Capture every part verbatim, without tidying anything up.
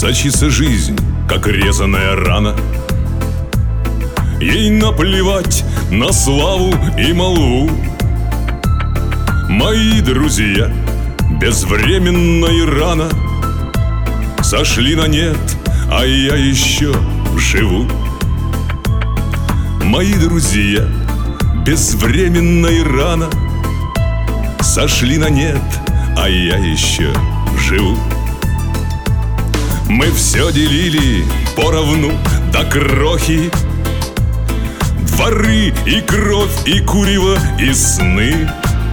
Сочится жизнь, как резаная рана. Ей наплевать на славу и молву. Мои друзья безвременно и рано сошли на нет, а я еще живу. Мои друзья безвременно и рано сошли на нет, а я еще живу. Мы все делили поровну до крохи, дворы и кровь, и курево, и сны.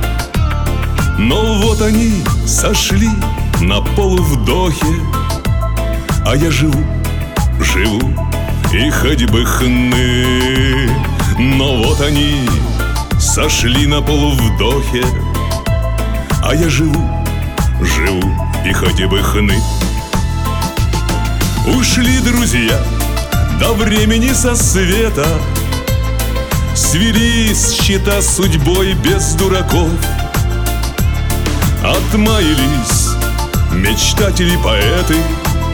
Но вот они сошли на полувдохе, а я живу, живу, и хоть бы хны. Но вот они сошли на полувдохе, а я живу, живу, и хоть бы хны. Ушли друзья до времени со света, свели счета с судьбой без дураков. Отмаялись мечтатели-поэты,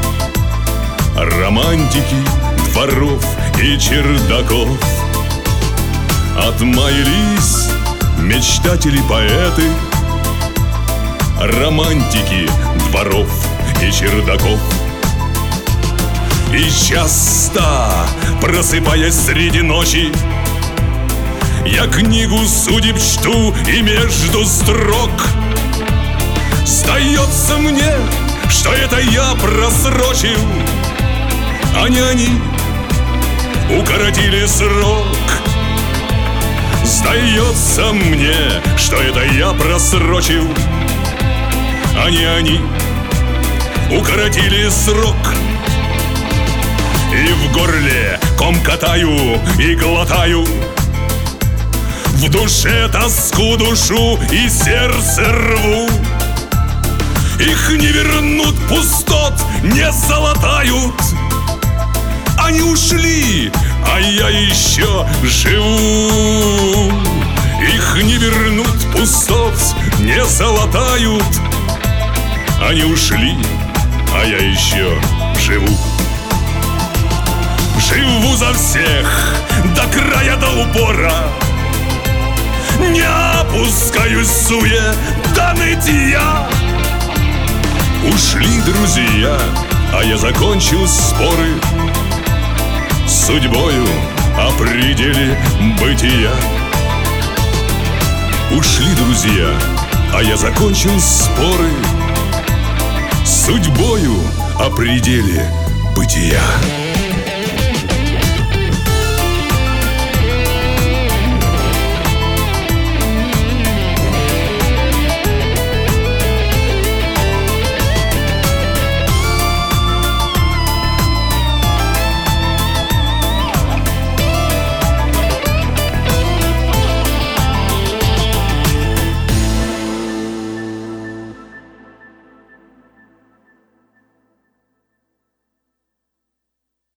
романтики дворов и чердаков. Отмаялись мечтатели-поэты, романтики дворов и чердаков. И часто, просыпаясь среди ночи, я книгу судеб чту, и между строк сдается мне, что это я просрочил, а не они укоротили срок. Сдается мне, что это я просрочил, а не они укоротили срок. И в горле ком катаю и глотаю, в душе тоску душу и сердце рву. Их не вернут, пустот не залатают. Они ушли, а я еще живу. Их не вернут, пустот не залатают. Они ушли, а я еще живу. Живу за всех до края, до упора, не опускаюсь в суе до нытья. Ушли друзья, а я закончил споры с судьбою о пределе бытия. Ушли друзья, а я закончил споры с судьбою о пределе бытия.